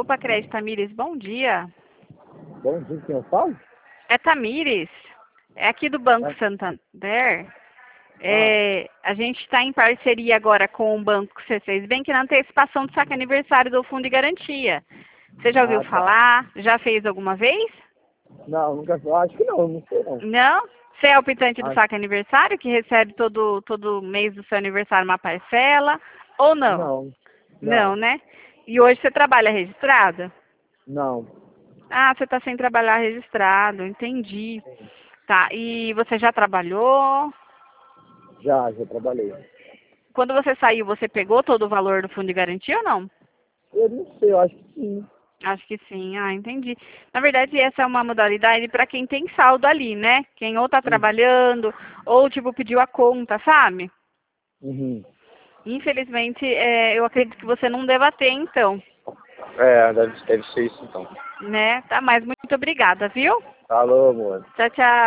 Copa Crédito, Tamires, bom dia. Bom dia, quem eu falo? É Tamires, é aqui do Banco Santander. A gente está em parceria agora com o Banco C6 Bank na antecipação do saque aniversário do Fundo de Garantia. Você já ouviu falar? Já fez alguma vez? Não, nunca fiz. Acho que não sei não. Não? Você é o optante do saque aniversário, que recebe todo mês do seu aniversário uma parcela? Ou não? Não. Não, né? E hoje você trabalha registrada? Não. Ah, você está sem trabalhar registrado, entendi. Tá, e você já trabalhou? Já trabalhei. Quando você saiu, você pegou todo o valor do fundo de garantia ou não? Eu não sei, eu acho que sim. Acho que sim, entendi. Na verdade, essa é uma modalidade para quem tem saldo ali, né? Quem ou está trabalhando, ou tipo pediu a conta, sabe? Uhum. Infelizmente, eu acredito que você não deva ter, então. Deve ser isso então. Né? Tá, mas muito obrigada, viu? Falou, amor. Tchau, tchau.